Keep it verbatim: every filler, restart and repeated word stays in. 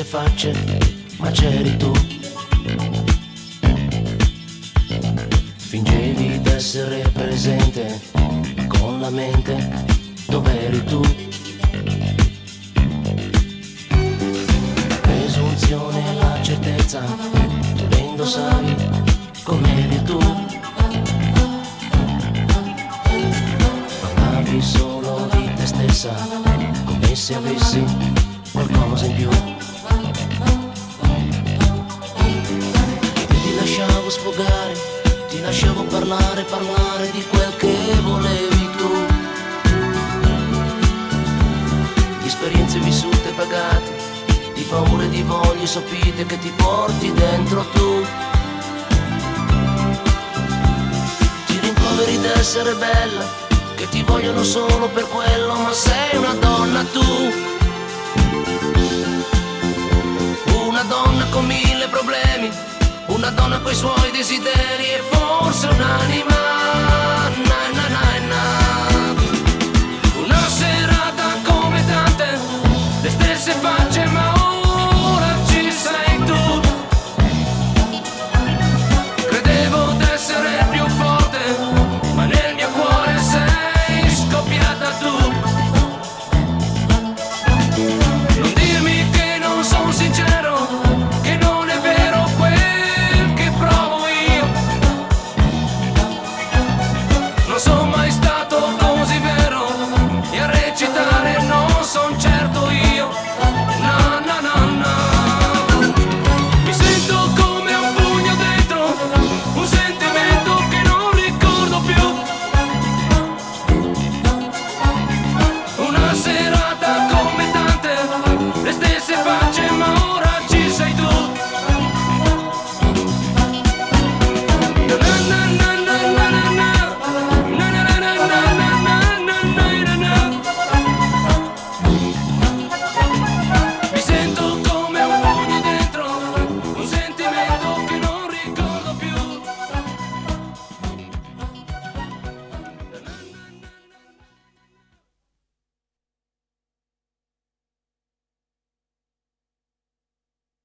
stesse facce, ma c'eri tu. Fingevi d'essere presente, ma con la mente dov'eri tu? La presunzione e la certezza, tu le indossavi come virtù. Parlavi solo di te stessa, come se avessi qualcosa in più. E ti lasciavo sfogare, ti lasciavo parlare, parlare di quel che volevi tu. Di esperienze vissute e pagate, di paure, di voglie sopite che ti porti dentro tu. Ti rimproveri d'essere bella, che ti vogliono solo per quello, ma sei una donna tu. Una donna con mille problemi, una donna coi suoi desideri e forse un'anima.